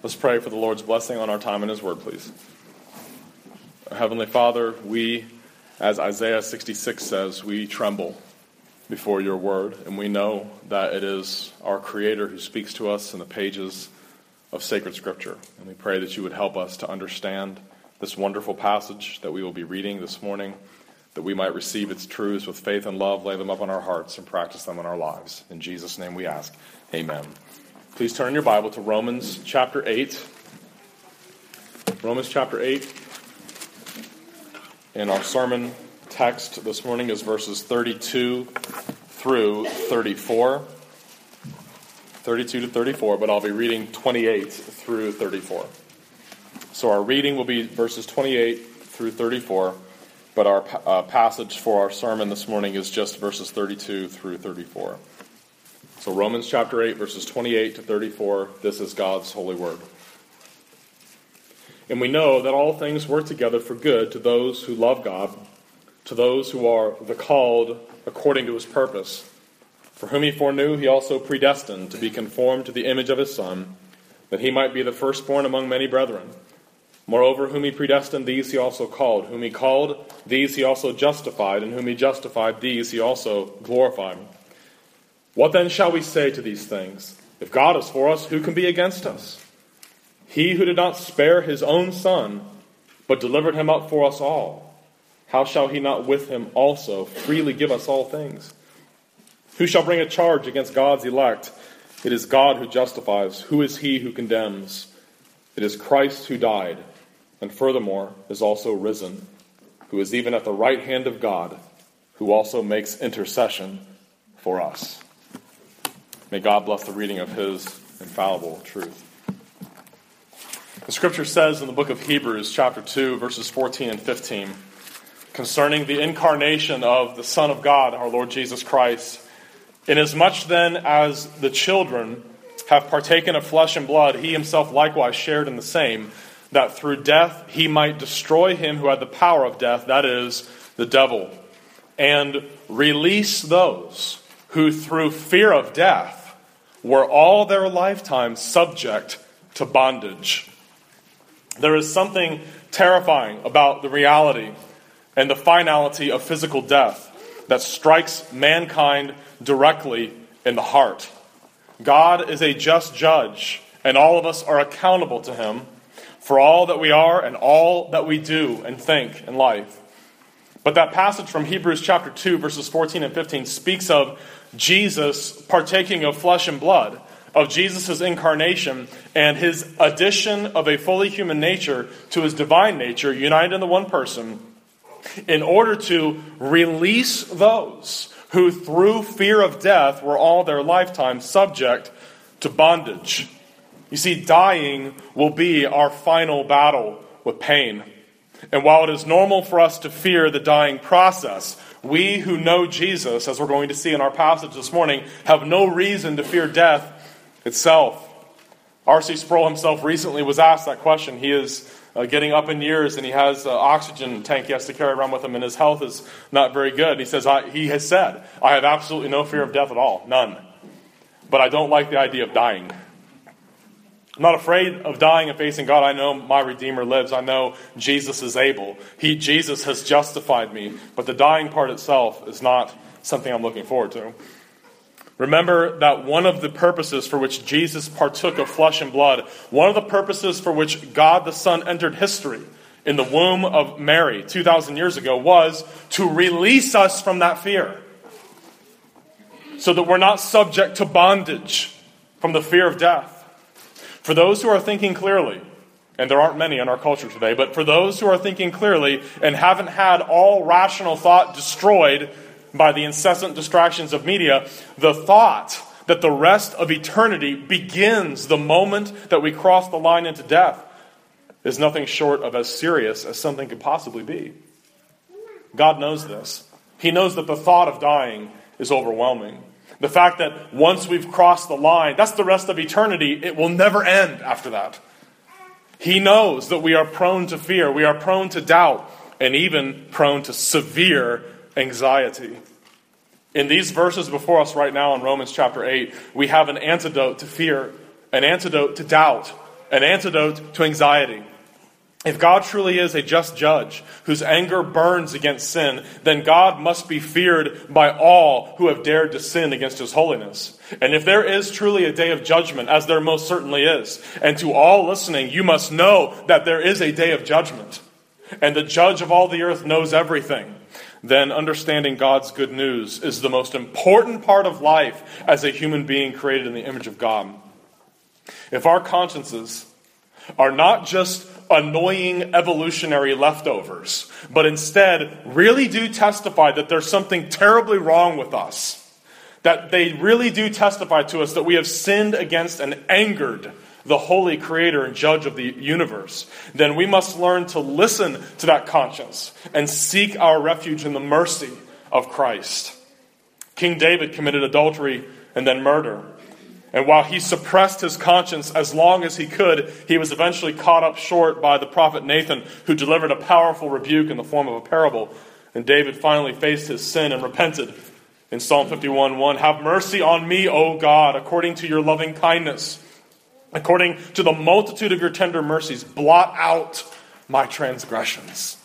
Let's pray for the Lord's blessing on our time in His Word, please. Our Heavenly Father, we, as Isaiah 66 says, we tremble before your Word, and we know that it is our Creator who speaks to us in the pages of sacred Scripture. And we pray that you would help us to understand this wonderful passage that we will be reading this morning, that we might receive its truths with faith and love, lay them up on our hearts, and practice them in our lives. In Jesus' name we ask. Amen. Please turn your Bible to Romans chapter 8. Romans chapter 8. And our sermon text this morning is verses 32 through 34. 32 to 34, but I'll be reading 28 through 34. So our reading will be verses 28 through 34, but our passage for our sermon this morning is just verses 32 through 34. So Romans chapter 8, verses 28 to 34, this is God's holy word. And we know that all things work together for good to those who love God, to those who are the called according to his purpose. For whom he foreknew, he also predestined to be conformed to the image of his Son, that he might be the firstborn among many brethren. Moreover, whom he predestined, these he also called. Whom he called, these he also justified. And whom he justified, these he also glorified. What then shall we say to these things? If God is for us, who can be against us? He who did not spare his own Son, but delivered him up for us all, how shall he not with him also freely give us all things? Who shall bring a charge against God's elect? It is God who justifies. Who is he who condemns? It is Christ who died, and furthermore is also risen, who is even at the right hand of God, who also makes intercession for us. May God bless the reading of his infallible truth. The scripture says in the book of Hebrews, chapter 2, verses 14 and 15, concerning the incarnation of the Son of God, our Lord Jesus Christ, inasmuch then as the children have partaken of flesh and blood, he himself likewise shared in the same, that through death he might destroy him who had the power of death, that is, the devil, and release those who through fear of death were all their lifetime subject to bondage. There is something terrifying about the reality and the finality of physical death that strikes mankind directly in the heart. God is a just judge, and all of us are accountable to him for all that we are and all that we do and think in life. But that passage from Hebrews chapter 2, verses 14 and 15 speaks of Jesus partaking of flesh and blood, of Jesus' incarnation and his addition of a fully human nature to his divine nature, united in the one person, in order to release those who through fear of death were all their lifetime subject to bondage. You see, dying will be our final battle with pain. And while it is normal for us to fear the dying process, we who know Jesus, as we're going to see in our passage this morning, have no reason to fear death itself. R.C. Sproul himself recently was asked that question. He is getting up in years, and he has an oxygen tank he has to carry around with him, and his health is not very good. He has said, I have absolutely no fear of death at all, none. But I don't like the idea of dying. I'm not afraid of dying and facing God. I know my Redeemer lives. I know Jesus is able. Jesus has justified me. But the dying part itself is not something I'm looking forward to. Remember that one of the purposes for which Jesus partook of flesh and blood, one of the purposes for which God the Son entered history in the womb of Mary 2,000 years ago was to release us from that fear, so that we're not subject to bondage from the fear of death. For those who are thinking clearly, and there aren't many in our culture today, but for those who are thinking clearly and haven't had all rational thought destroyed by the incessant distractions of media, the thought that the rest of eternity begins the moment that we cross the line into death is nothing short of as serious as something could possibly be. God knows this. He knows that the thought of dying is overwhelming. The fact that once we've crossed the line, that's the rest of eternity. It will never end after that. He knows that we are prone to fear, we are prone to doubt, and even prone to severe anxiety. In these verses before us right now in Romans chapter 8, we have an antidote to fear, an antidote to doubt, an antidote to anxiety. If God truly is a just judge whose anger burns against sin, then God must be feared by all who have dared to sin against his holiness. And if there is truly a day of judgment, as there most certainly is, and to all listening, you must know that there is a day of judgment, and the judge of all the earth knows everything, then understanding God's good news is the most important part of life as a human being created in the image of God. If our consciences are not just annoying evolutionary leftovers, but instead really do testify that there's something terribly wrong with us, that they really do testify to us that we have sinned against and angered the holy creator and judge of the universe, then we must learn to listen to that conscience and seek our refuge in the mercy of Christ. King David committed adultery and then murder. And while he suppressed his conscience as long as he could, he was eventually caught up short by the prophet Nathan, who delivered a powerful rebuke in the form of a parable. And David finally faced his sin and repented. In Psalm 51:1, "Have mercy on me, O God, according to your loving kindness. According to the multitude of your tender mercies, blot out my transgressions."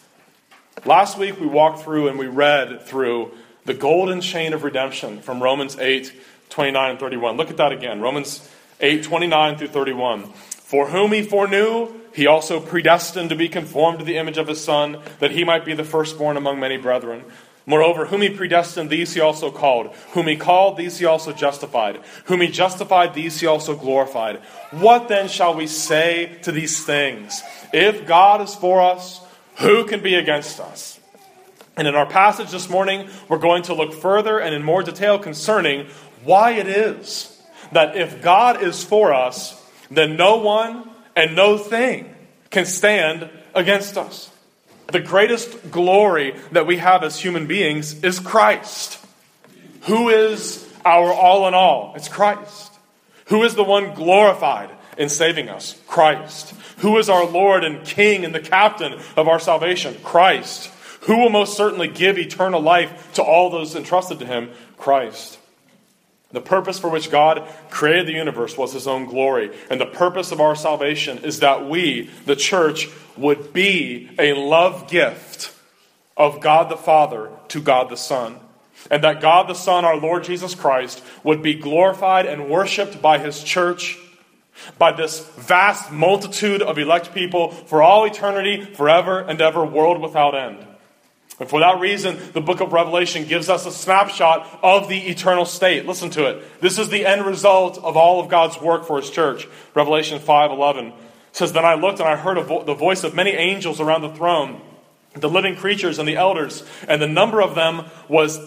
Last week we walked through and we read through the golden chain of redemption from Romans 8:29 and 31. Look at that again. Romans 8:29 through 31. "For whom he foreknew, he also predestined to be conformed to the image of his Son, that he might be the firstborn among many brethren. Moreover, whom he predestined, these he also called. Whom he called, these he also justified. Whom he justified, these he also glorified. What then shall we say to these things? If God is for us, who can be against us?" And in our passage this morning, we're going to look further and in more detail concerning why it is that if God is for us, then no one and no thing can stand against us. The greatest glory that we have as human beings is Christ. Who is our all in all? It's Christ. Who is the one glorified in saving us? Christ. Who is our Lord and King and the captain of our salvation? Christ. Who will most certainly give eternal life to all those entrusted to him? Christ. The purpose for which God created the universe was his own glory. And the purpose of our salvation is that we, the church, would be a love gift of God the Father to God the Son. And that God the Son, our Lord Jesus Christ, would be glorified and worshipped by his church, by this vast multitude of elect people for all eternity, forever and ever, world without end. And for that reason, the book of Revelation gives us a snapshot of the eternal state. Listen to it. This is the end result of all of God's work for his church. Revelation 5:11 says, "Then I looked and I heard the voice of many angels around the throne, the living creatures and the elders, and the number of them was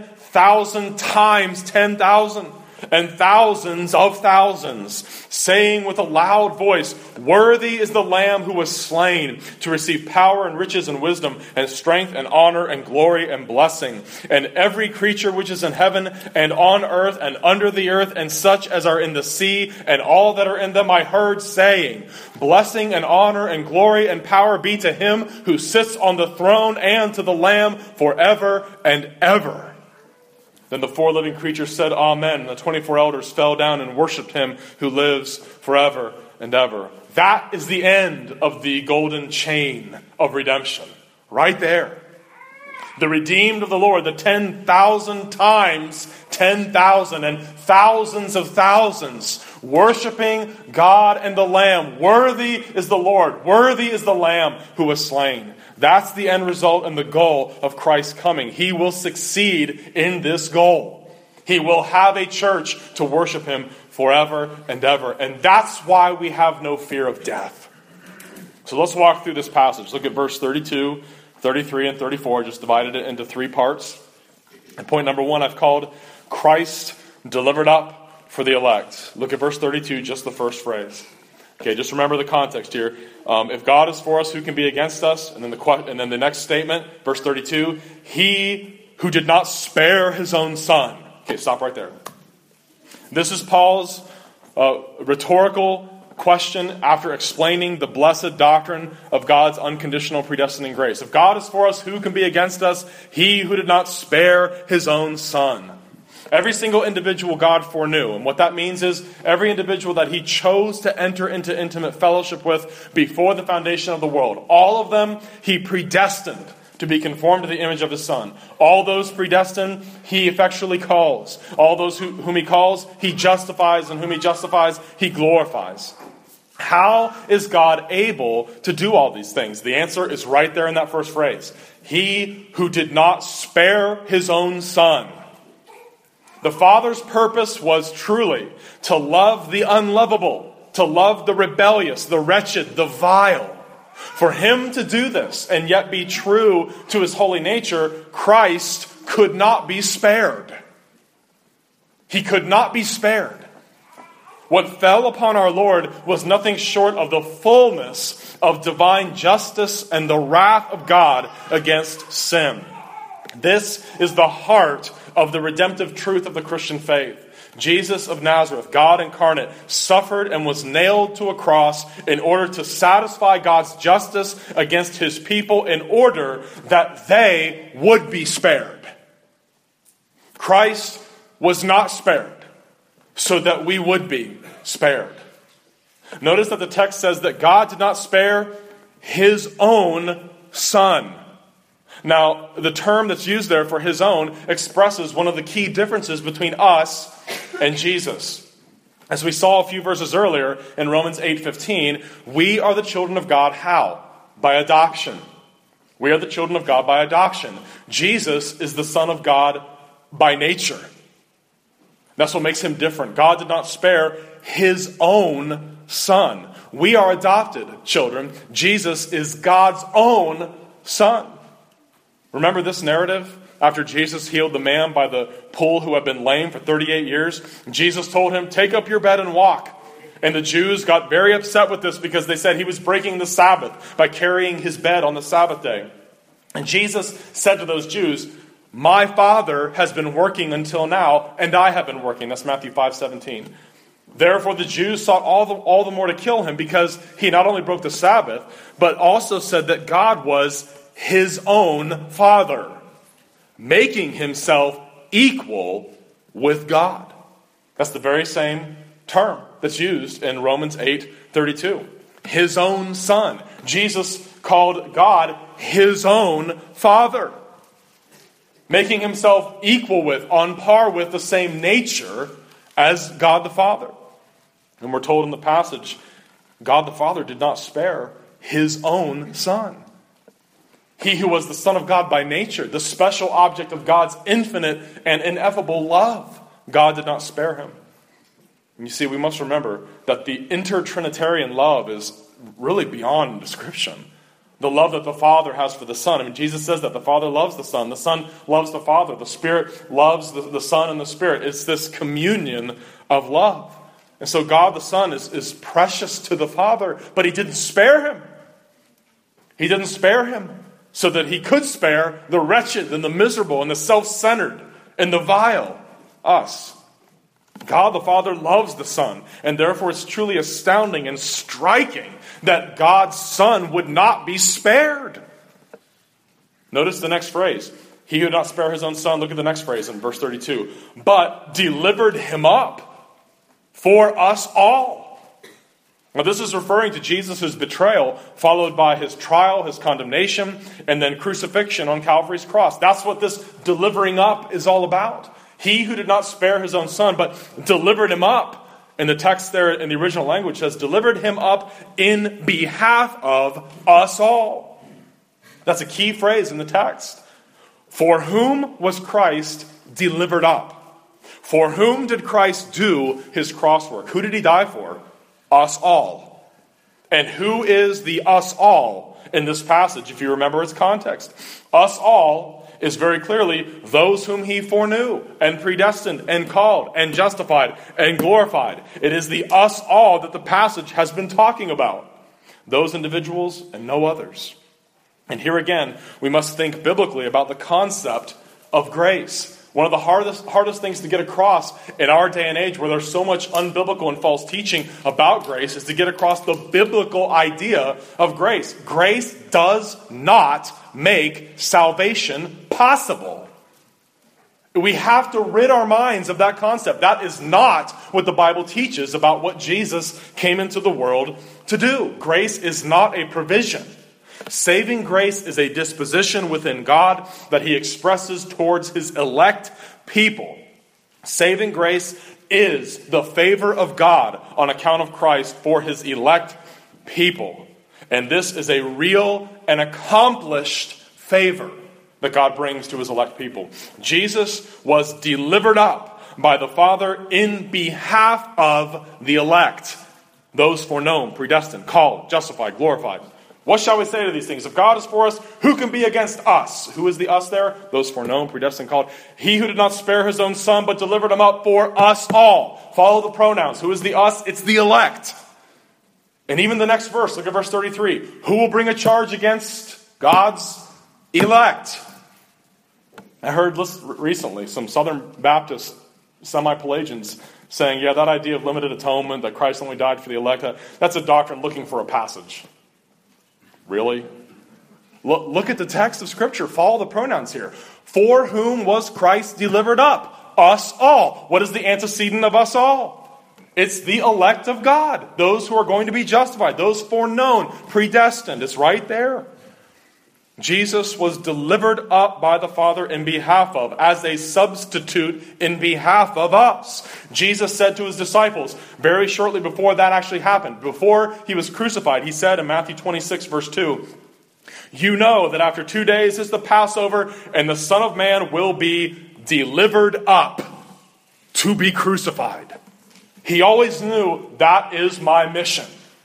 10,000 times 10,000. And thousands of thousands, saying with a loud voice, 'Worthy is the Lamb who was slain to receive power and riches and wisdom and strength and honor and glory and blessing.' And every creature which is in heaven and on earth and under the earth and such as are in the sea and all that are in them I heard saying, 'Blessing and honor and glory and power be to him who sits on the throne and to the Lamb forever and ever.' Then the 4 living creatures said, 'Amen.' And the 24 elders fell down and worshipped him who lives forever and ever." That is the end of the golden chain of redemption. Right there. The redeemed of the Lord, the 10,000 times 10,000 and thousands of thousands, worshiping God and the Lamb. Worthy is the Lord. Worthy is the Lamb who was slain. That's the end result and the goal of Christ's coming. He will succeed in this goal. He will have a church to worship him forever and ever. And that's why we have no fear of death. So let's walk through this passage. Look at verse 32, 33, and 34. Just divided it into 3 parts. And point number 1 I've called Christ delivered up for the elect. Look at verse 32, just the first phrase. Okay, just remember the context here. If God is for us, who can be against us? And then the next statement, verse 32, "He who did not spare his own son." Okay, stop right there. This is Paul's rhetorical question after explaining the blessed doctrine of God's unconditional predestining grace. If God is for us, who can be against us? He who did not spare his own son. Every single individual God foreknew. And what that means is every individual that he chose to enter into intimate fellowship with before the foundation of the world. All of them he predestined to be conformed to the image of his Son. All those predestined, he effectually calls. All those whom he calls, he justifies. And whom he justifies, he glorifies. How is God able to do all these things? The answer is right there in that first phrase. He who did not spare his own Son. The Father's purpose was truly to love the unlovable, to love the rebellious, the wretched, the vile. For him to do this and yet be true to his holy nature, Christ could not be spared. He could not be spared. What fell upon our Lord was nothing short of the fullness of divine justice and the wrath of God against sin. This is the heart of the redemptive truth of the Christian faith. Jesus of Nazareth, God incarnate, suffered and was nailed to a cross in order to satisfy God's justice against his people in order that they would be spared. Christ was not spared so that we would be spared. Notice that the text says that God did not spare his own Son. Now, the term that's used there for his own expresses one of the key differences between us and Jesus. As we saw a few verses earlier in Romans 8:15, we are the children of God how? By adoption. We are the children of God by adoption. Jesus is the Son of God by nature. That's what makes him different. God did not spare his own Son. We are adopted children. Jesus is God's own Son. Remember this narrative? After Jesus healed the man by the pool who had been lame for 38 years, Jesus told him, "Take up your bed and walk." And the Jews got very upset with this because they said he was breaking the Sabbath by carrying his bed on the Sabbath day. And Jesus said to those Jews, "My Father has been working until now, and I have been working." That's Matthew 5:17. Therefore the Jews sought all the more to kill him because he not only broke the Sabbath, but also said that God was his own Father, making himself equal with God. That's the very same term that's used in Romans 8:32. His own Son. Jesus called God his own Father, making himself equal with, on par with, the same nature as God the Father. And we're told in the passage, God the Father did not spare his own Son. He who was the Son of God by nature, the special object of God's infinite and ineffable love, God did not spare him. And you see, we must remember that the intertrinitarian love is really beyond description. The love that the Father has for the Son. I mean, Jesus says that the Father loves the Son loves the Father, the Spirit loves the Son and the Spirit. It's this communion of love. And so God the Son is precious to the Father, but he didn't spare him. He didn't spare him so that he could spare the wretched and the miserable and the self-centered and the vile, us. God the Father loves the Son, and therefore it's truly astounding and striking that God's Son would not be spared. Notice the next phrase. He who did not spare his own Son, look at the next phrase in verse 32, but delivered him up for us all. Now this is referring to Jesus' betrayal, followed by his trial, his condemnation, and then crucifixion on Calvary's cross. That's what this delivering up is all about. He who did not spare his own Son, but delivered him up. And the text there in the original language says, delivered him up in behalf of us all. That's a key phrase in the text. For whom was Christ delivered up? For whom did Christ do his cross work? Who did he die for? Us all. And who is the us all in this passage, if you remember its context? Us all is very clearly those whom he foreknew and predestined and called and justified and glorified. It is the us all that the passage has been talking about. Those individuals and no others. And here again, we must think biblically about the concept of grace. One of the hardest things to get across in our day and age where there's so much unbiblical and false teaching about grace is to get across the biblical idea of grace. Grace does not make salvation possible. We have to rid our minds of that concept. That is not what the Bible teaches about what Jesus came into the world to do. Grace is not a provision. Saving grace is a disposition within God that he expresses towards his elect people. Saving grace is the favor of God on account of Christ for his elect people. And this is a real and accomplished favor that God brings to his elect people. Jesus was delivered up by the Father in behalf of the elect, those foreknown, predestined, called, justified, glorified. What shall we say to these things? If God is for us, who can be against us? Who is the us there? Those foreknown, predestined, called. He who did not spare his own son, but delivered him up for us all. Follow the pronouns. Who is the us? It's the elect. And even the next verse, look at verse 33. Who will bring a charge against God's elect? I heard recently some Southern Baptist semi-Pelagians saying, yeah, that idea of limited atonement, that Christ only died for the elect, that's a doctrine looking for a passage. Really? Look at the text of Scripture. Follow the pronouns here. For whom was Christ delivered up? Us all. What is the antecedent of us all? It's the elect of God. Those who are going to be justified. Those foreknown, predestined. It's right there. Jesus was delivered up by the Father in behalf of, as a substitute in behalf of us. Jesus said to his disciples, very shortly before that actually happened, before he was crucified, he said in Matthew 26, verse 2, you know that after 2 days is the Passover, and the Son of Man will be delivered up to be crucified. He always knew that is my mission.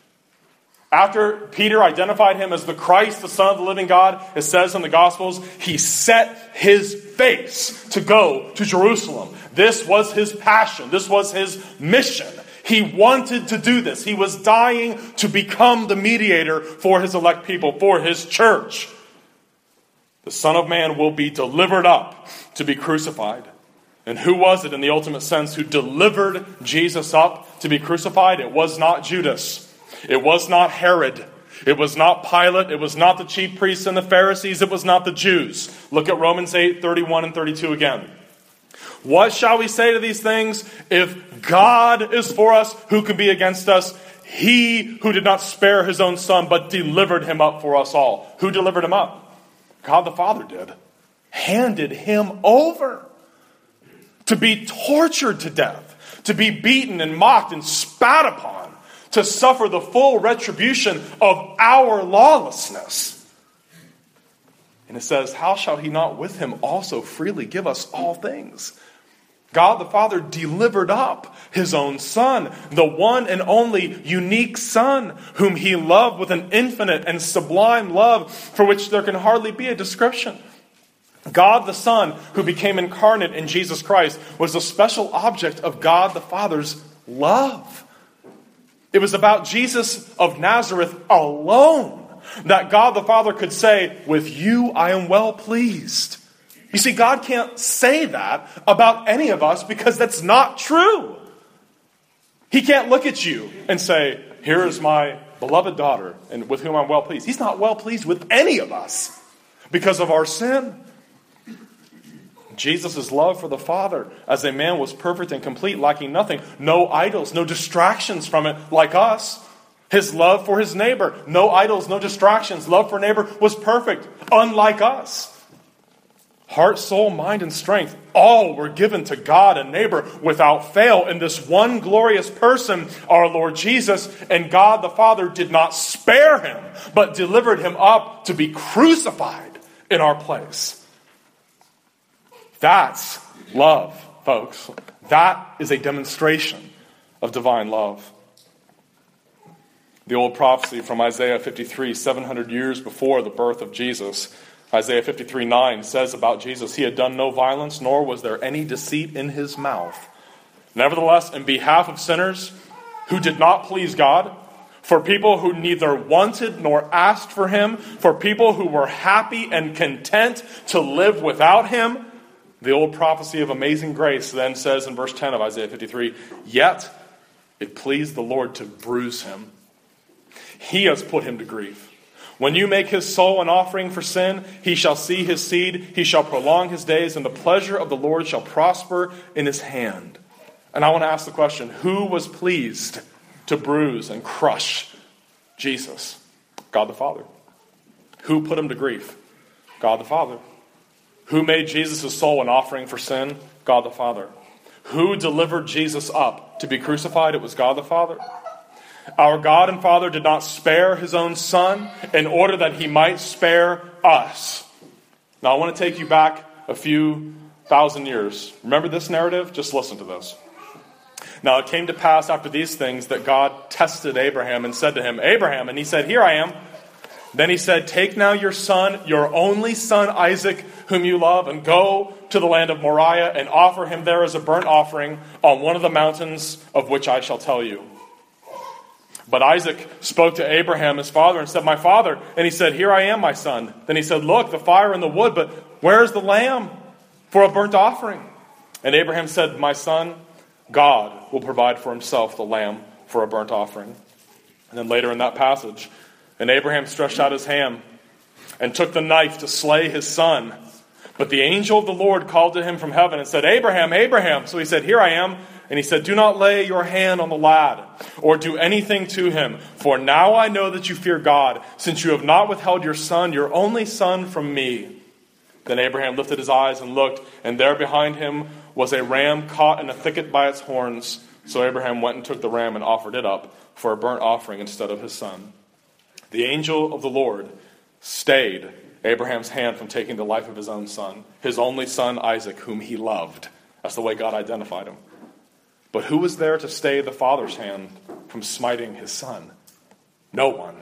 After Peter identified him as the Christ, the Son of the living God, it says in the Gospels, he set his face to go to Jerusalem. This was his passion. This was his mission. He wanted to do this. He was dying to become the mediator for his elect people, for his church. The Son of Man will be delivered up to be crucified. And who was it in the ultimate sense who delivered Jesus up to be crucified? It was not Judas. It was not Herod. It was not Pilate. It was not the chief priests and the Pharisees. It was not the Jews. Look at Romans 8, 31 and 32 again. What shall we say to these things? If God is for us, who can be against us? He who did not spare his own son, but delivered him up for us all. Who delivered him up? God the Father did. Handed him over to be tortured to death, to be beaten and mocked and spat upon, to suffer the full retribution of our lawlessness. And it says, how shall he not with him also freely give us all things? God the Father delivered up his own Son, the one and only unique Son, whom he loved with an infinite and sublime love for which there can hardly be a description. God the Son, who became incarnate in Jesus Christ, was a special object of God the Father's love. It was about Jesus of Nazareth alone that God the Father could say, with you I am well pleased. You see, God can't say that about any of us because that's not true. He can't look at you and say, here is my beloved daughter and with whom I'm well pleased. He's not well pleased with any of us because of our sin. Jesus' love for the Father as a man was perfect and complete, lacking nothing. No idols, no distractions from it like us. His love for his neighbor, no idols, no distractions. Love for neighbor was perfect, unlike us. Heart, soul, mind, and strength, all were given to God and neighbor without fail in this one glorious person, our Lord Jesus. And God the Father did not spare him, but delivered him up to be crucified in our place. That's love, folks. That is a demonstration of divine love. The old prophecy from Isaiah 53, 700 years before the birth of Jesus, Isaiah 53:9 says about Jesus, he had done no violence, nor was there any deceit in his mouth. Nevertheless, in behalf of sinners who did not please God, for people who neither wanted nor asked for him, for people who were happy and content to live without him, the old prophecy of amazing grace then says in verse 10 of Isaiah 53, yet it pleased the Lord to bruise him. He has put him to grief. When you make his soul an offering for sin, he shall see his seed, he shall prolong his days, and the pleasure of the Lord shall prosper in his hand. And I want to ask the question, who was pleased to bruise and crush Jesus? God the Father. Who put him to grief? God the Father. Who made Jesus' soul an offering for sin? God the Father. Who delivered Jesus up to be crucified? It was God the Father. Our God and Father did not spare his own Son in order that he might spare us. Now I want to take you back a few thousand years. Remember this narrative? Just listen to this. Now it came to pass after these things that God tested Abraham and said to him, Abraham, and he said, here I am. Then he said, take now your son, your only son Isaac, whom you love, and go to the land of Moriah and offer him there as a burnt offering on one of the mountains of which I shall tell you. But Isaac spoke to Abraham, his father, and said, my father. And he said, here I am, my son. Then he said, look, the fire and the wood, but where is the lamb for a burnt offering? And Abraham said, my son, God will provide for himself the lamb for a burnt offering. And then later in that passage, and Abraham stretched out his hand and took the knife to slay his son. But the angel of the Lord called to him from heaven and said, Abraham, Abraham. So he said, here I am. And he said, do not lay your hand on the lad or do anything to him. For now I know that you fear God, since you have not withheld your son, your only son, from me. Then Abraham lifted his eyes and looked, and there behind him was a ram caught in a thicket by its horns. So Abraham went and took the ram and offered it up for a burnt offering instead of his son. The angel of the Lord stayed Abraham's hand from taking the life of his own son, his only son Isaac, whom he loved. That's the way God identified him. But who was there to stay the father's hand from smiting his son? No one.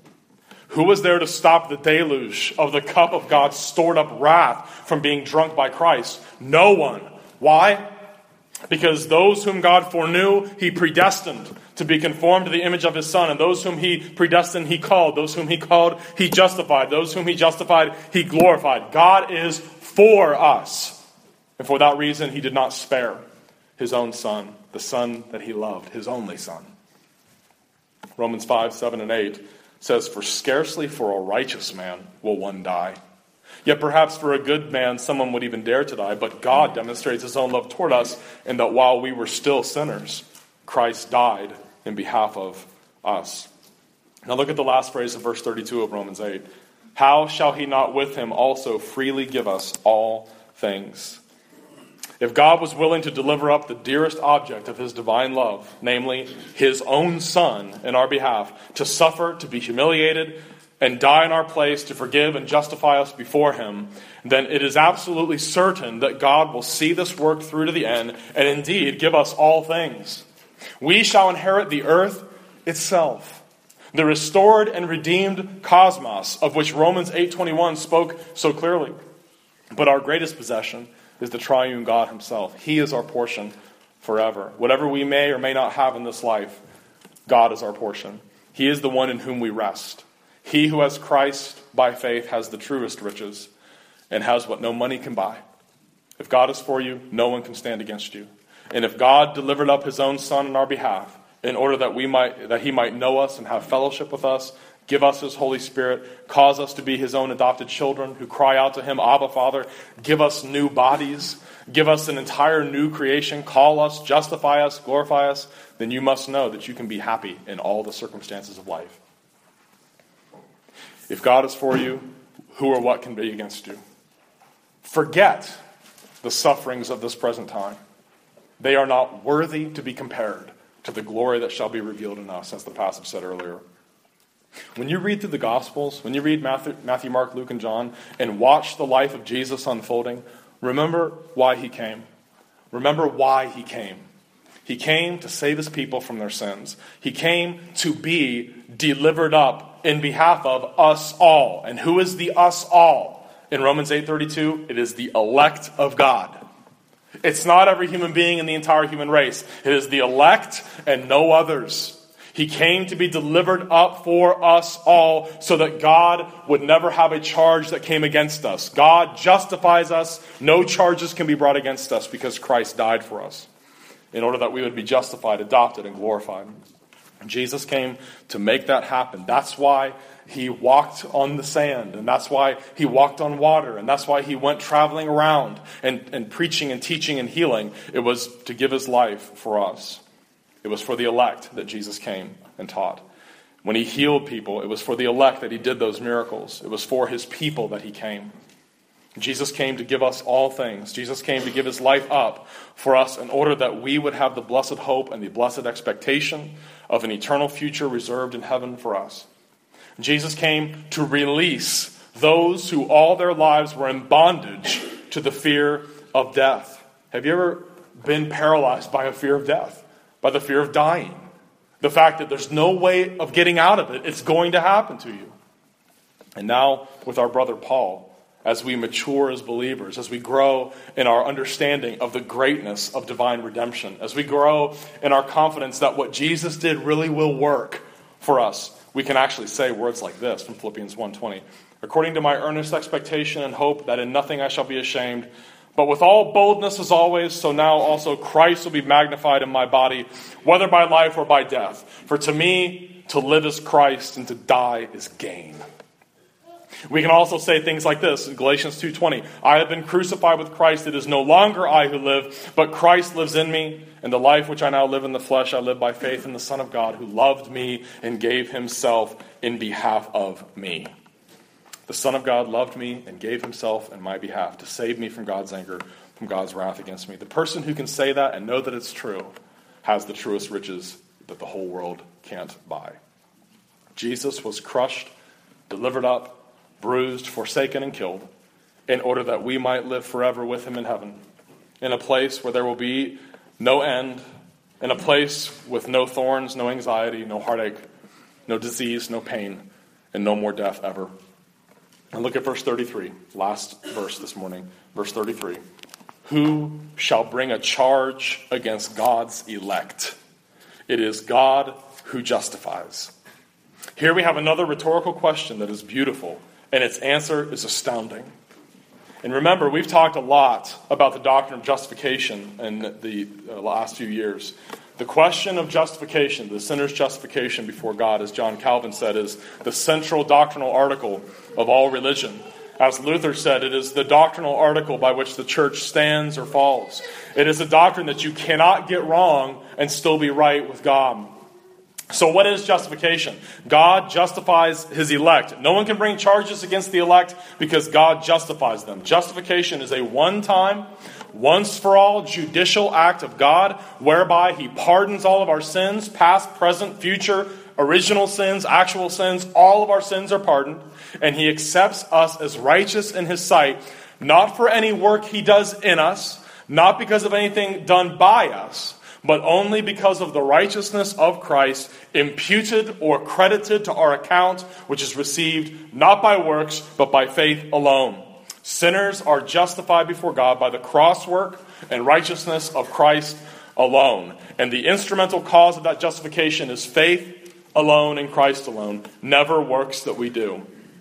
Who was there to stop the deluge of the cup of God's stored up wrath from being drunk by Christ? No one. Why? Because those whom God foreknew, he predestined to be conformed to the image of his son. And those whom he predestined, he called. Those whom he called, he justified. Those whom he justified, he glorified. God is for us. And for that reason, he did not spare his own son, the son that he loved, his only son. Romans 5, 7, and 8 says, for scarcely for a righteous man will one die. Yet perhaps for a good man someone would even dare to die. But God demonstrates his own love toward us in that while we were still sinners, Christ died in behalf of us. Now look at the last phrase of verse 32 of Romans 8. How shall he not with him also freely give us all things? If God was willing to deliver up the dearest object of his divine love, namely his own son in our behalf, to suffer, to be humiliated, and die in our place to forgive and justify us before him, then it is absolutely certain that God will see this work through to the end and indeed give us all things. We shall inherit the earth itself, the restored and redeemed cosmos of which Romans 8:21 spoke so clearly. But our greatest possession is the triune God himself. He is our portion forever. Whatever we may or may not have in this life, God is our portion. He is the one in whom we rest. He who has Christ by faith has the truest riches and has what no money can buy. If God is for you, no one can stand against you. And if God delivered up his own son on our behalf in order that he might know us and have fellowship with us, give us his Holy Spirit, cause us to be his own adopted children who cry out to him, Abba, Father, give us new bodies, give us an entire new creation, call us, justify us, glorify us, then you must know that you can be happy in all the circumstances of life. If God is for you, who or what can be against you? Forget the sufferings of this present time. They are not worthy to be compared to the glory that shall be revealed in us, as the passage said earlier. When you read through the Gospels, when you read Matthew, Mark, Luke, and John, and watch the life of Jesus unfolding, remember why he came. Remember why he came. He came to save his people from their sins. He came to be delivered up in behalf of us all. And who is the us all? In Romans 8:32, it is the elect of God. It's not every human being in the entire human race. It is the elect and no others. He came to be delivered up for us all so that God would never have a charge that came against us. God justifies us. No charges can be brought against us because Christ died for us in order that we would be justified, adopted, and glorified. Jesus came to make that happen. That's why he walked on the sand, and that's why he walked on water, and that's why he went traveling around and preaching and teaching and healing. It was to give his life for us. It was for the elect that Jesus came and taught. When he healed people, it was for the elect that he did those miracles. It was for his people that he came. Jesus came to give us all things. Jesus came to give his life up for us in order that we would have the blessed hope and the blessed expectation of an eternal future reserved in heaven for us. Jesus came to release those who all their lives were in bondage to the fear of death. Have you ever been paralyzed by a fear of death? By the fear of dying? The fact that there's no way of getting out of it. It's going to happen to you. And now with our brother Paul, as we mature as believers, as we grow in our understanding of the greatness of divine redemption, as we grow in our confidence that what Jesus did really will work for us, we can actually say words like this from Philippians 1:20. According to my earnest expectation and hope that in nothing I shall be ashamed, but with all boldness as always, so now also Christ will be magnified in my body, whether by life or by death. For to me, to live is Christ, and to die is gain. We can also say things like this in Galatians 2:20. I have been crucified with Christ. It is no longer I who live, but Christ lives in me. And the life which I now live in the flesh, I live by faith in the Son of God, who loved me and gave himself in behalf of me. The Son of God loved me and gave himself in my behalf to save me from God's anger, from God's wrath against me. The person who can say that and know that it's true has the truest riches that the whole world can't buy. Jesus was crushed, delivered up, bruised, forsaken, and killed, in order that we might live forever with him in heaven, in a place where there will be no end, in a place with no thorns, no anxiety, no heartache, no disease, no pain, and no more death ever. And look at verse 33, last verse this morning, verse 33. Who shall bring a charge against God's elect? It is God who justifies. Here we have another rhetorical question that is beautiful, and its answer is astounding. And remember, we've talked a lot about the doctrine of justification in the last few years. The question of justification, the sinner's justification before God, as John Calvin said, is the central doctrinal article of all religion. As Luther said, it is the doctrinal article by which the church stands or falls. It is a doctrine that you cannot get wrong and still be right with God. So what is justification? God justifies his elect. No one can bring charges against the elect because God justifies them. Justification is a one-time, once-for-all judicial act of God whereby he pardons all of our sins, past, present, future, original sins, actual sins. All of our sins are pardoned, and he accepts us as righteous in his sight, not for any work he does in us, not because of anything done by us, but only because of the righteousness of Christ imputed or credited to our account, which is received not by works, but by faith alone. Sinners are justified before God by the cross work and righteousness of Christ alone. And the instrumental cause of that justification is faith alone in Christ alone, never works that we do.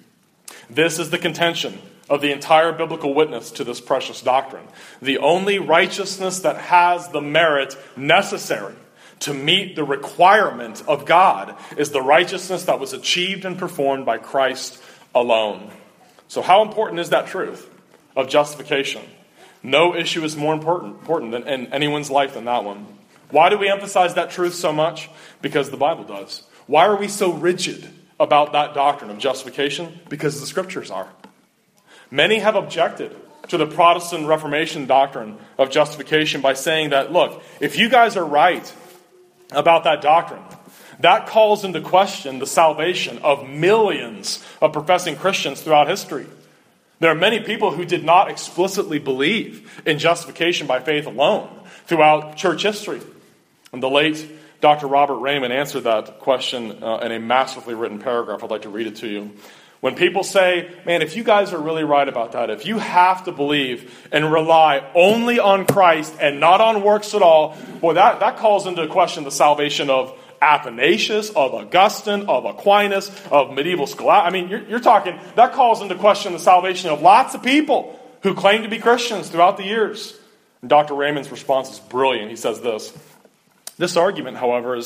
This is the contention of the entire biblical witness to this precious doctrine. The only righteousness that has the merit necessary to meet the requirement of God is the righteousness that was achieved and performed by Christ alone. So how important is that truth of justification? No issue is more important than in anyone's life than that one. Why do we emphasize that truth so much? Because the Bible does. Why are we so rigid about that doctrine of justification? Because the Scriptures are. Many have objected to the Protestant Reformation doctrine of justification by saying that, look, if you guys are right about that doctrine, that calls into question the salvation of millions of professing Christians throughout history. There are many people who did not explicitly believe in justification by faith alone throughout church history. And the late Dr. Robert Raymond answered that question in a masterfully written paragraph. I'd like to read it to you. When people say, man, if you guys are really right about that, if you have to believe and rely only on Christ and not on works at all, boy, that calls into question the salvation of Athanasius, of Augustine, of Aquinas, of medieval scholars. I mean, you're talking, that calls into question the salvation of lots of people who claim to be Christians throughout the years. And Dr. Raymond's response is brilliant. He says this argument, however, is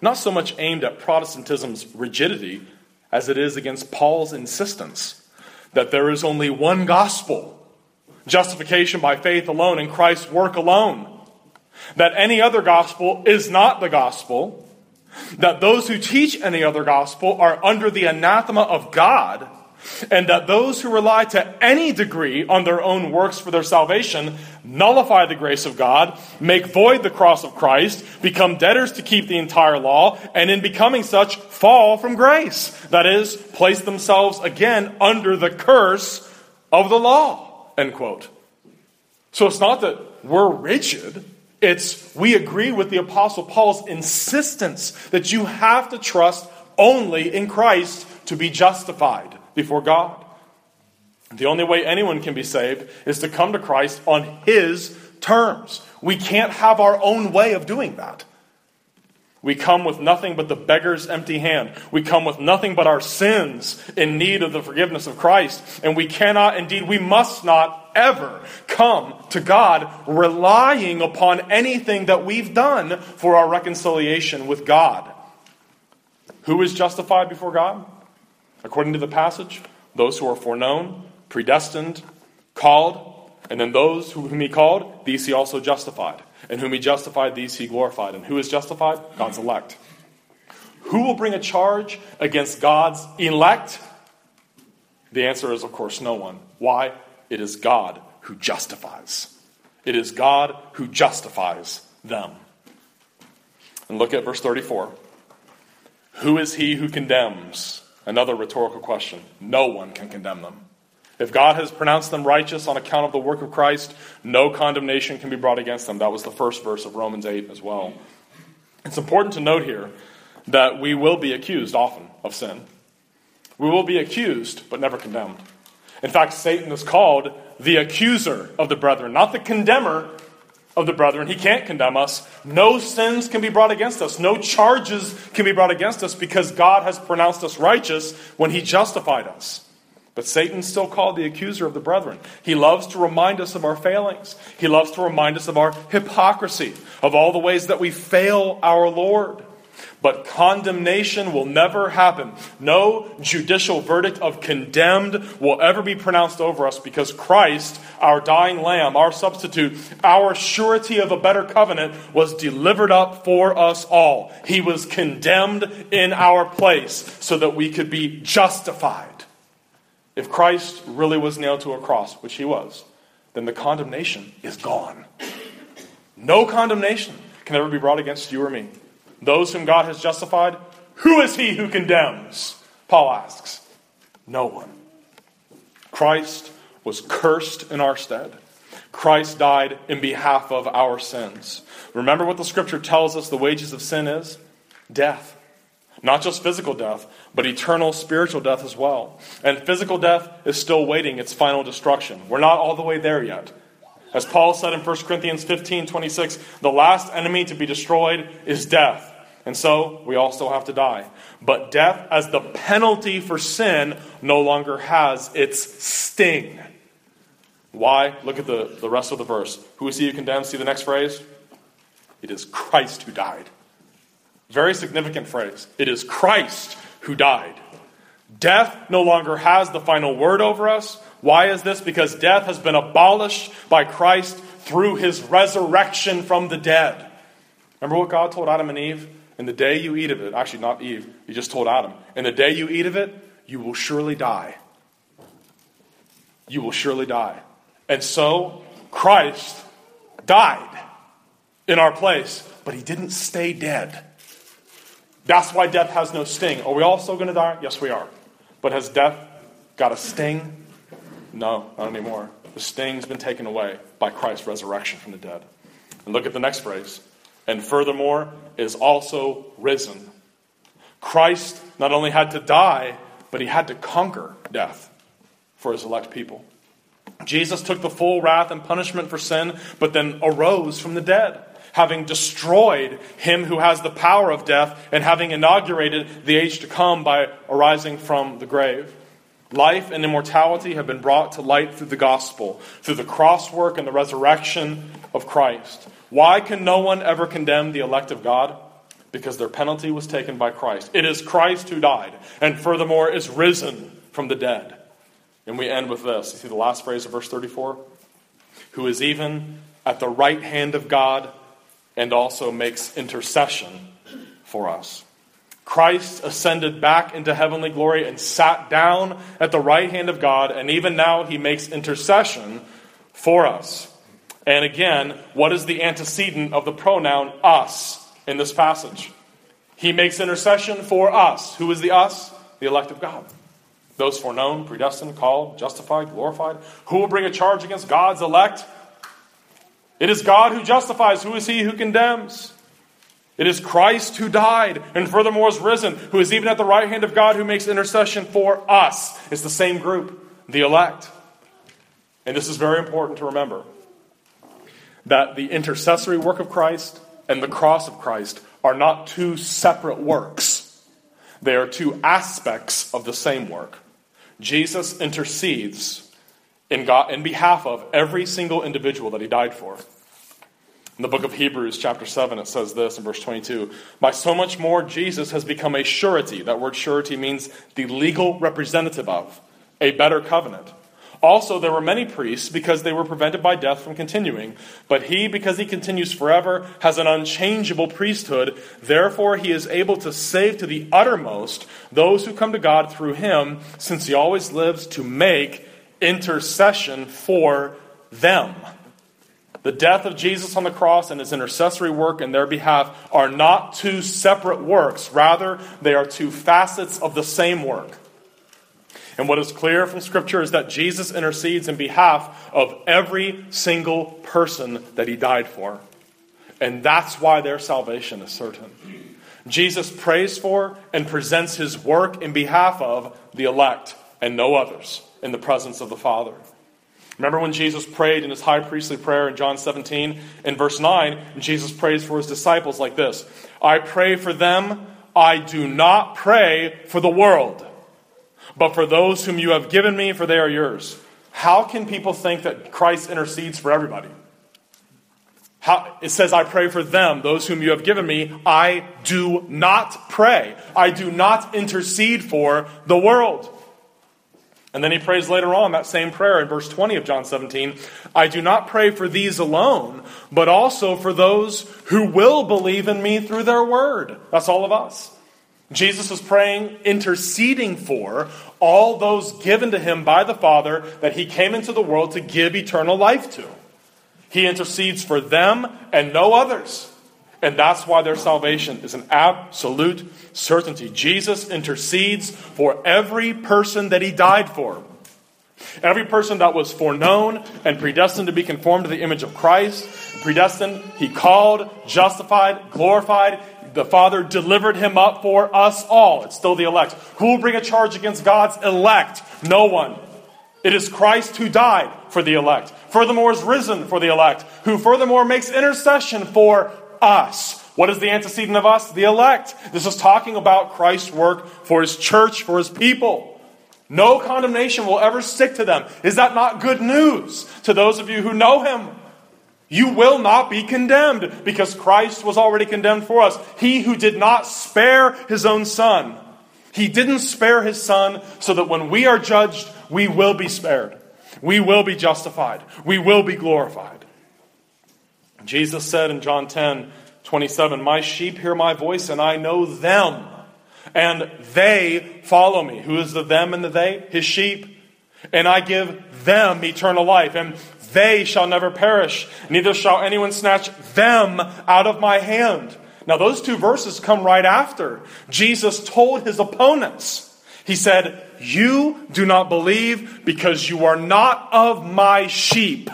not so much aimed at Protestantism's rigidity as it is against Paul's insistence that there is only one gospel, justification by faith alone in Christ's work alone, that any other gospel is not the gospel, that those who teach any other gospel are under the anathema of God, and that those who rely to any degree on their own works for their salvation nullify the grace of God, make void the cross of Christ, become debtors to keep the entire law, and in becoming such, fall from grace. That is, place themselves again under the curse of the law. End quote. So it's not that we're rigid. It's we agree with the Apostle Paul's insistence that you have to trust only in Christ to be justified before God. The only way anyone can be saved is to come to Christ on His terms. We can't have our own way of doing that. We come with nothing but the beggar's empty hand. We come with nothing but our sins in need of the forgiveness of Christ. And we cannot, indeed, we must not ever come to God relying upon anything that we've done for our reconciliation with God. Who is justified before God? According to the passage, those who are foreknown, predestined, called, and then those whom He called, these He also justified. And whom He justified, these He glorified. And who is justified? God's elect. Who will bring a charge against God's elect? The answer is, of course, no one. Why? It is God who justifies. It is God who justifies them. And look at verse 34. Who is he who condemns? Another rhetorical question. No one can condemn them. If God has pronounced them righteous on account of the work of Christ, no condemnation can be brought against them. That was the first verse of Romans 8 as well. It's important to note here that we will be accused often of sin. We will be accused, but never condemned. In fact, Satan is called the accuser of the brethren, not the condemner of the brethren. He can't condemn us. No sins can be brought against us. No charges can be brought against us because God has pronounced us righteous when He justified us. But Satan's still called the accuser of the brethren. He loves to remind us of our failings. He loves to remind us of our hypocrisy, of all the ways that we fail our Lord. But condemnation will never happen. No judicial verdict of condemned will ever be pronounced over us because Christ, our dying lamb, our substitute, our surety of a better covenant, was delivered up for us all. He was condemned in our place so that we could be justified. If Christ really was nailed to a cross, which He was, then the condemnation is gone. No condemnation can ever be brought against you or me. Those whom God has justified, who is he who condemns? Paul asks. No one. Christ was cursed in our stead. Christ died in behalf of our sins. Remember what the Scripture tells us the wages of sin is? Death. Not just physical death, but eternal spiritual death as well. And physical death is still waiting its final destruction. We're not all the way there yet. As Paul said in 1 Corinthians 15:26, the last enemy to be destroyed is death. And so, we all still have to die. But death, as the penalty for sin, no longer has its sting. Why? Look at the rest of the verse. Who is he who condemns? See the next phrase? It is Christ who died. Very significant phrase. It is Christ who died. Death no longer has the final word over us. Why is this? Because death has been abolished by Christ through His resurrection from the dead. Remember what God told Adam and Eve? In the day you eat of it, actually not Eve, He just told Adam, in the day you eat of it, you will surely die. You will surely die. And so, Christ died in our place, but He didn't stay dead. That's why death has no sting. Are we all still going to die? Yes, we are. But has death got a sting? No, not anymore. The sting's been taken away by Christ's resurrection from the dead. And look at the next phrase. And furthermore, is also risen. Christ not only had to die, but He had to conquer death for His elect people. Jesus took the full wrath and punishment for sin, but then arose from the dead, having destroyed him who has the power of death and having inaugurated the age to come by arising from the grave. Life and immortality have been brought to light through the gospel, through the cross work and the resurrection of Christ. Why can no one ever condemn the elect of God? because their penalty was taken by Christ. It is Christ who died, and furthermore is risen from the dead. And we end with this. You see the last phrase of verse 34? Who is even at the right hand of God and also makes intercession for us. Christ ascended back into heavenly glory and sat down at the right hand of God, and even now he makes intercession for us. And again, what is the antecedent of the pronoun us in this passage? He makes intercession for us. Who is the us? The elect of God. Those foreknown, predestined, called, justified, glorified. Who will bring a charge against God's elect? It is God who justifies. Who is he who condemns? It is Christ who died and furthermore is risen, who is even at the right hand of God, who makes intercession for us. It's the same group, the elect. And this is very important to remember, that the intercessory work of Christ and the cross of Christ are not two separate works. They are two aspects of the same work. Jesus intercedes in behalf of every single individual that he died for. In the book of Hebrews, chapter 7, it says this in verse 22. By so much more, Jesus has become a surety. That word surety means the legal representative of a better covenant. Also, there were many priests because they were prevented by death from continuing. But he, because he continues forever, has an unchangeable priesthood. Therefore, he is able to save to the uttermost those who come to God through him, since he always lives to make intercession for them. The death of Jesus on the cross and his intercessory work in their behalf are not two separate works. Rather, they are two facets of the same work. And what is clear from Scripture is that Jesus intercedes in behalf of every single person that he died for. And that's why their salvation is certain. Jesus prays for and presents his work in behalf of the elect and no others in the presence of the Father. Remember when Jesus prayed in his high priestly prayer in John 17? In verse 9, Jesus prays for his disciples like this. I pray for them. I do not pray for the world, but for those whom you have given me, for they are yours. How can people think that Christ intercedes for everybody? It says, I pray for them, those whom you have given me. I do not pray. I do not intercede for the world. And then he prays later on that same prayer in verse 20 of John 17. I do not pray for these alone, but also for those who will believe in me through their word. That's all of us. Jesus is praying, interceding for all those given to him by the Father that he came into the world to give eternal life to. He intercedes for them and no others. And that's why their salvation is an absolute certainty. Jesus intercedes for every person that he died for. Every person that was foreknown and predestined to be conformed to the image of Christ. Predestined, he called, justified, glorified. The Father delivered him up for us all. It's still the elect. Who will bring a charge against God's elect? No one. It is Christ who died for the elect. Furthermore is risen for the elect. Who furthermore makes intercession for us. What is the antecedent of us? The elect. This is talking about Christ's work for his church, for his people. No condemnation will ever stick to them. Is that not good news to those of you who know him? You will not be condemned because Christ was already condemned for us. He who did not spare his own son. He didn't spare his son so that when we are judged, we will be spared. We will be justified. We will be glorified. Jesus said in John 10:27, my sheep hear my voice and I know them and they follow me. Who is the them and the they? His sheep. And I give them eternal life and they shall never perish. Neither shall anyone snatch them out of my hand. Now those two verses come right after Jesus told his opponents. He said, you do not believe because you are not of my sheep.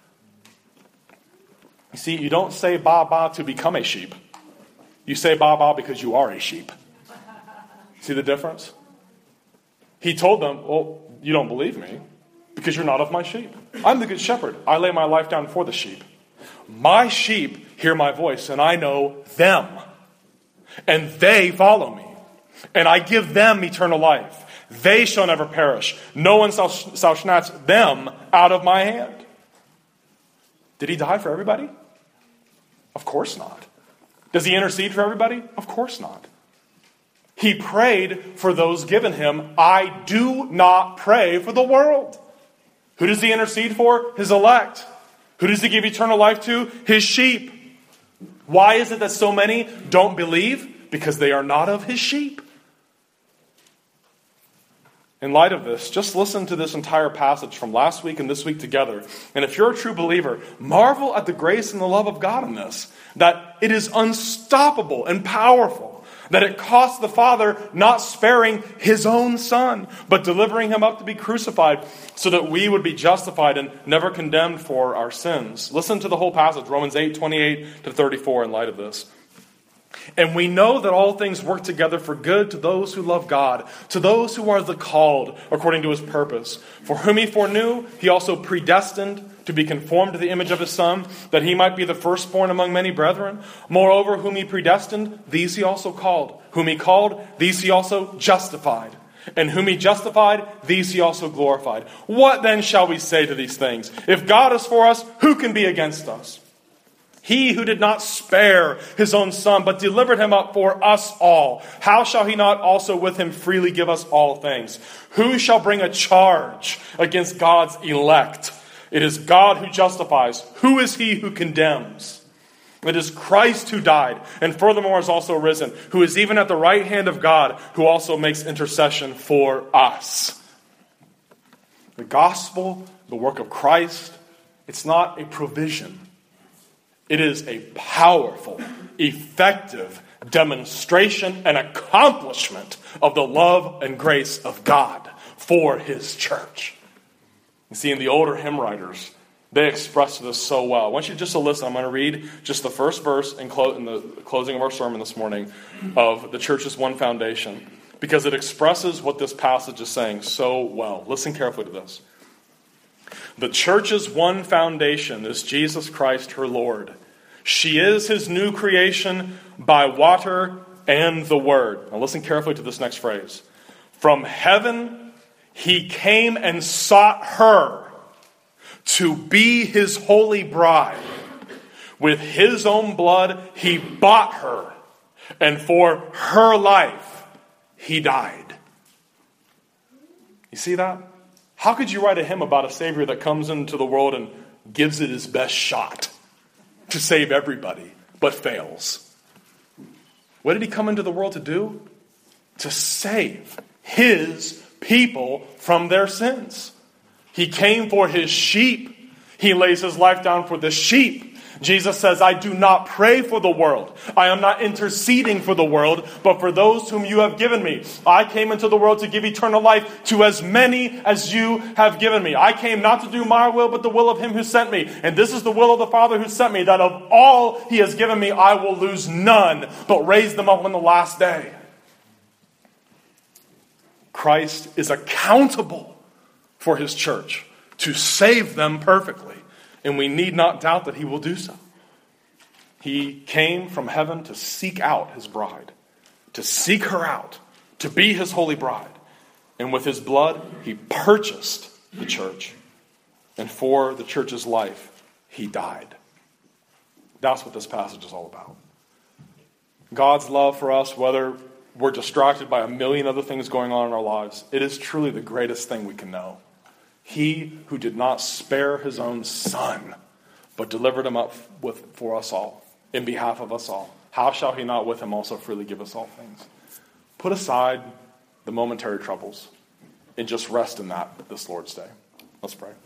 You see, you don't say ba ba to become a sheep. You say ba ba because you are a sheep. See the difference? He told them, well, you don't believe me because you're not of my sheep. I'm the good shepherd. I lay my life down for the sheep. My sheep hear my voice and I know them. And they follow me. And I give them eternal life. They shall never perish. No one shall snatch them out of my hand. Did he die for everybody? Of course not. Does he intercede for everybody? Of course not. He prayed for those given him. I do not pray for the world. Who does he intercede for? His elect. Who does he give eternal life to? His sheep. Why is it that so many don't believe? Because they are not of his sheep. In light of this, just listen to this entire passage from last week and this week together. And if you're a true believer, marvel at the grace and the love of God in this. That it is unstoppable and powerful. That it cost the Father not sparing his own Son, but delivering him up to be crucified so that we would be justified and never condemned for our sins. Listen to the whole passage, Romans 8:28-34 in light of this. And we know that all things work together for good to those who love God, to those who are the called according to his purpose. For whom he foreknew, he also predestined to be conformed to the image of his Son, that he might be the firstborn among many brethren. Moreover, whom he predestined, these he also called. Whom he called, these he also justified. And whom he justified, these he also glorified. What then shall we say to these things? If God is for us, who can be against us? He who did not spare his own Son, but delivered him up for us all, how shall he not also with him freely give us all things? Who shall bring a charge against God's elect? It is God who justifies. Who is he who condemns? It is Christ who died, and furthermore is also risen, who is even at the right hand of God, who also makes intercession for us. The gospel, the work of Christ, it's not a provision. It is a powerful, effective demonstration and accomplishment of the love and grace of God for his church. You see, in the older hymn writers, they express this so well. I want you just to listen. I'm going to read just the first verse in the closing of our sermon this morning of the church's one foundation, because it expresses what this passage is saying so well. Listen carefully to this. The church's one foundation is Jesus Christ, her Lord. She is his new creation by water and the word. Now listen carefully to this next phrase. From heaven he came and sought her to be his holy bride. With his own blood he bought her, and for her life he died. You see that? How could you write a hymn about a Savior that comes into the world and gives it his best shot to save everybody, but fails? What did he come into the world to do? To save his people from their sins. He came for his sheep. He lays his life down for the sheep. Jesus says, I do not pray for the world. I am not interceding for the world, but for those whom you have given me. I came into the world to give eternal life to as many as you have given me. I came not to do my will, but the will of him who sent me. And this is the will of the Father who sent me, that of all he has given me, I will lose none, but raise them up on the last day. Christ is accountable for his church to save them perfectly. And we need not doubt that he will do so. He came from heaven to seek out his bride, to seek her out, to be his holy bride. And with his blood, he purchased the church. And for the church's life, he died. That's what this passage is all about. God's love for us, whether we're distracted by a million other things going on in our lives, it is truly the greatest thing we can know. He who did not spare his own Son, but delivered him up for us all, in behalf of us all. How shall he not with him also freely give us all things? Put aside the momentary troubles and just rest in that this Lord's Day. Let's pray.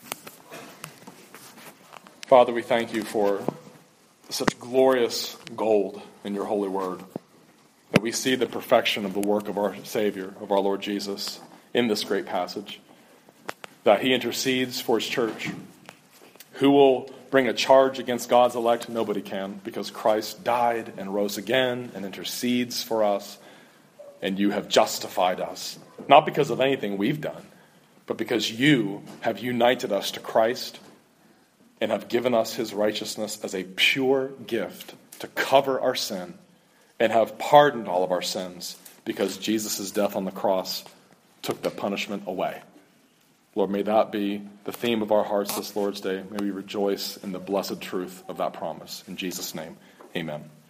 Father, we thank you for such glorious gold in your holy word, that we see the perfection of the work of our Savior, of our Lord Jesus, in this great passage. That he intercedes for his church. Who will bring a charge against God's elect? Nobody can, because Christ died and rose again and intercedes for us, and you have justified us. Not because of anything we've done, but because you have united us to Christ and have given us his righteousness as a pure gift to cover our sin, and have pardoned all of our sins because Jesus' death on the cross took the punishment away. Lord, may that be the theme of our hearts this Lord's Day. May we rejoice in the blessed truth of that promise. In Jesus' name, amen.